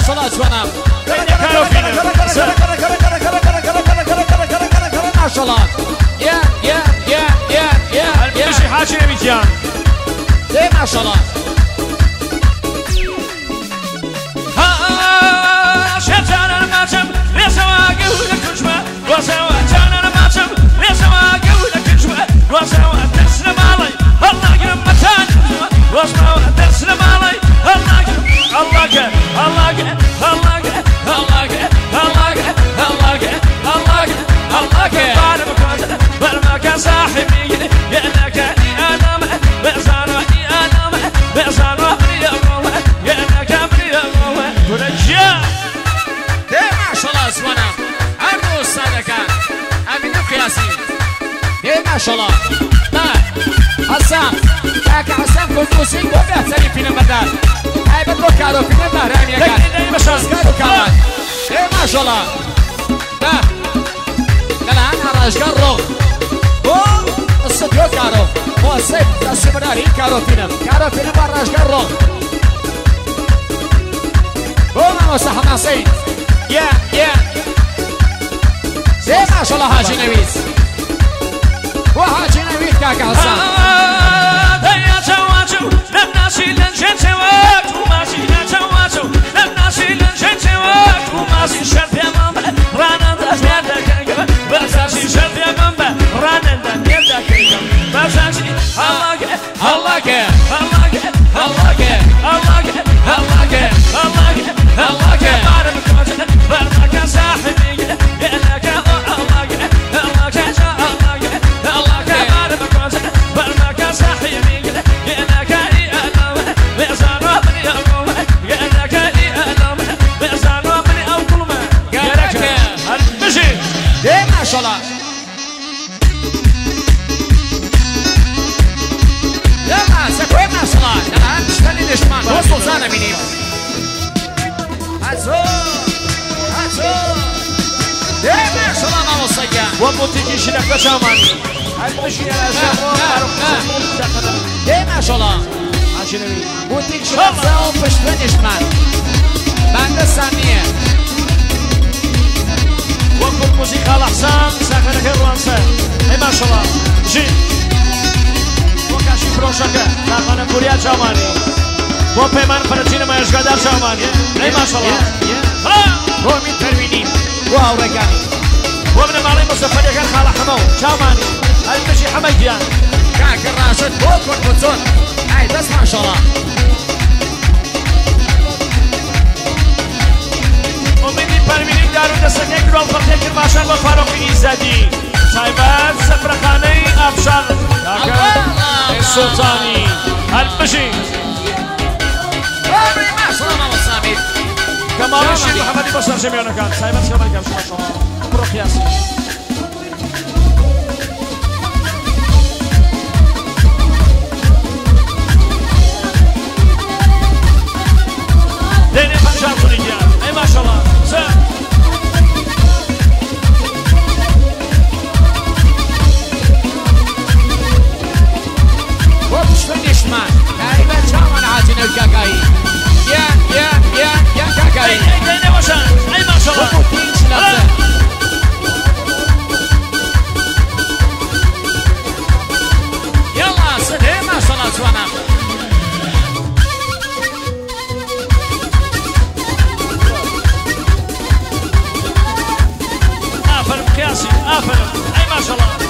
ماشاءالله جوانم ماشاءالله يا مشي حاجي نبيجان ايه ماشاءالله شجانا الماتم لسواقي ولكجمة وسوا جانا الماتم لسواقي ولكجمة وسوا تسلم علي الله قرم متان وسوا تسلم علي الله قرم الله قرم الله قرم الله قرم الله قرم الله قرم الله قرم الله قرم الله قرم صاحبي يأنك أنا بأسانو أنا بأسانو يأنك أمري ورجال ما شاء الله اسوانا عرضو السادة كان امين قياسي ما شاء الله حسام كاكا حسام كنت موسيقى وفيه سري فينا مدار هاي بدو كارو فينا مهران يا كان كارو كمان ما شاء الله الان عراش كارو الصديو كارو هو السيف السمراري كارو فينا براش كارو قوم وصح نصيب يا زي ما شاء الله حاجي نويس وحاجي نويس كاكا حسان يا جواجو نبناشي لنجنجوات وماشي نجواجو نبناشي لنجنجوات وماشي شرف يا ماما رانا داك بساشي شرف يا ماما رانا داك بساشي الله الله الله الله الله الله الله الله برمك صاحبي يأنك الله برمك صاحبي يأنك أنا بإحسان ربني أقوم يأنك أنا بإحسان ربني أقوم يأنك المشي ما شاء الله يا ما سكوي ما شاء الله الآن تشتغلي نجمان وصل زانا مني هاتو ما شاء الله ما وصيان ومتجي شنك بشاماني المشي على ما شاء الله عشان بوتيك شنك زاو بشتغل نجمان بعد الثانية وكل موسيقى الأحسان ساخنك الروانسة ما شاء الله جي وكاشي فروشك ساخنك كوريا جاماني وبيمان فرنسينا ما يشغدار جاماني ما شاء الله رومي ترويني واو رقاني وابن مالي مصطفى كان خالة حمو جاماني المشي حميديان كاك الراشد بوكر بوتون هاي بس ما شاء الله ومني برميني دارو دستك رول فرتك ماشان وفاروق إيزادي سايبات سفرخاني أبشار السلطاني المشي ما شاء الله ما وصامي كمال الشيخ محمد بصر جميعنا كان سايبات كمال كان ما شاء الله برو قياسي ديني فنشان كونيجيان اي ما شاء الله وبشتغل شمال تقريبا شامل عاجنا الكاكاي يا كاكاي ديني وشان اي ما شاء الله يلا صدق ما شاء الله جوانا آفرم قياسي آفرم اي ما شاء الله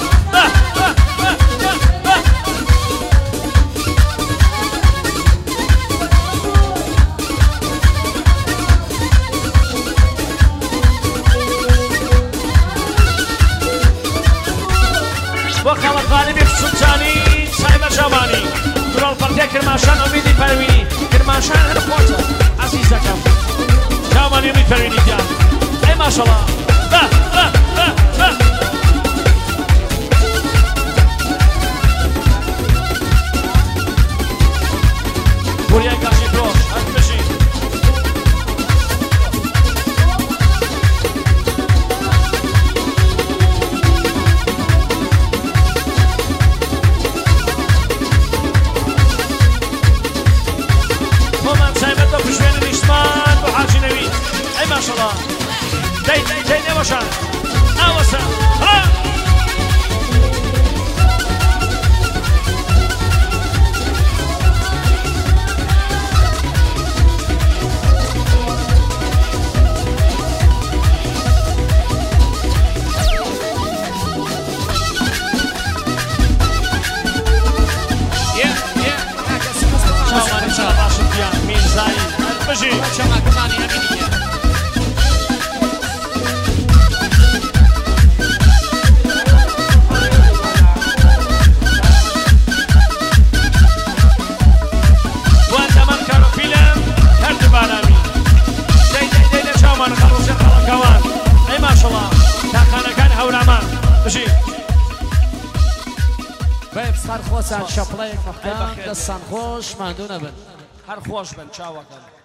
وخالد غالبي السلطاني سايبة جاماني درال فرتيا كرماشان أميدي پرويني كرماشان هر خوته عزيزة جاماني أميد پرويني ديان اي ما شاء الله بوريا قاشي بروش المشي ومن سايبته بشوين الإشمان وحاجي نوي ماشاءالله دي باشن اوسا سرخوش شپلای مختار دستان خوش مندونه بن هر خوش بن چاوکن